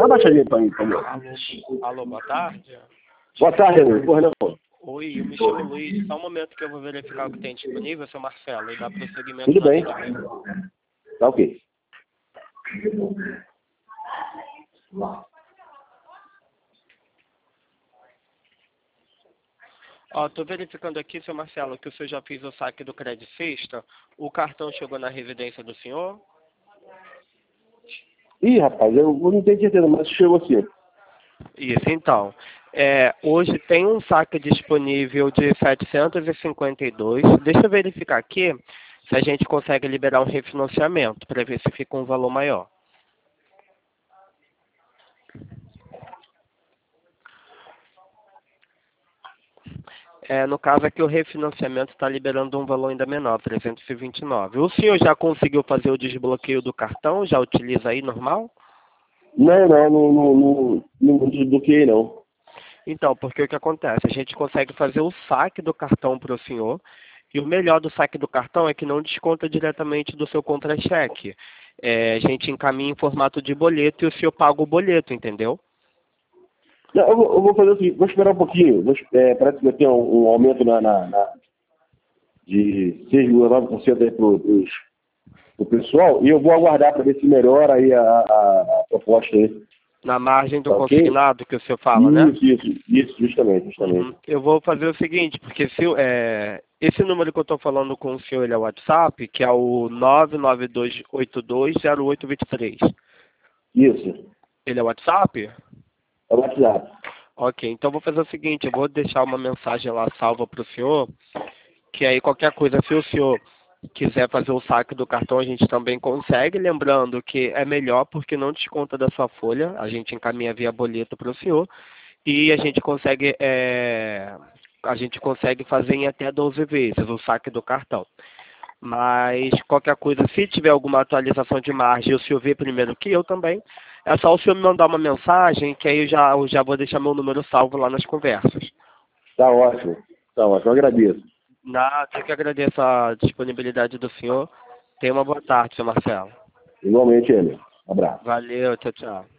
uma baixadinha pra mim, por favor. Alô, boa tarde. Boa tarde, Renan. Porra, não. Oi, eu me chamo Luiz. Só um momento que eu vou verificar o que tem disponível, seu Marcelo, e dar prosseguimento Tudo no bem. atendimento. Tá ok. Ó, tô verificando aqui, seu Marcelo, que o senhor já fez o saque do Credit Sexta. O cartão chegou na residência do senhor? Ih, rapaz, eu não tenho certeza, mas chegou assim. Isso, então. Hoje tem um saque disponível de 752. Deixa eu verificar aqui se a gente consegue liberar um refinanciamento, para ver se fica um valor maior. No caso aqui, o refinanciamento está liberando um valor ainda menor, 329. O senhor já conseguiu fazer o desbloqueio do cartão? Já utiliza aí normal? Não desbloqueei, não. Então, porque o que acontece? A gente consegue fazer o saque do cartão para o senhor, e o melhor do saque do cartão é que não desconta diretamente do seu contra-cheque. A gente encaminha em formato de boleto e o senhor paga o boleto, entendeu? Não, eu vou fazer o seguinte, vou esperar um pouquinho. Parece que vai ter um aumento de 6,9% aí pro pessoal, e eu vou aguardar para ver se melhora aí a proposta aí. Na margem do Tá ok? consignado que o senhor fala, né? Isso, justamente. Eu vou fazer o seguinte, porque esse número que eu estou falando com o senhor, ele é o WhatsApp, que é o 992820823. Isso, Ele é o WhatsApp? é o WhatsApp. Ok, então eu vou fazer o seguinte, eu vou deixar uma mensagem lá salva para o senhor, que aí qualquer coisa, se o senhor quiser fazer o saque do cartão, a gente também consegue, lembrando que é melhor porque não desconta da sua folha, a gente encaminha via boleto para o senhor, e a gente consegue fazer em até 12 vezes o saque do cartão. Mas qualquer coisa, se tiver alguma atualização de margem, o senhor vê primeiro que eu também, é só o senhor me mandar uma mensagem, que aí eu já vou deixar meu número salvo lá nas conversas. Tá ótimo, eu agradeço. Nada, eu que agradeço a disponibilidade do senhor. Tenha uma boa tarde, seu Marcelo. Igualmente, Emer. Um abraço. Valeu, tchau, tchau.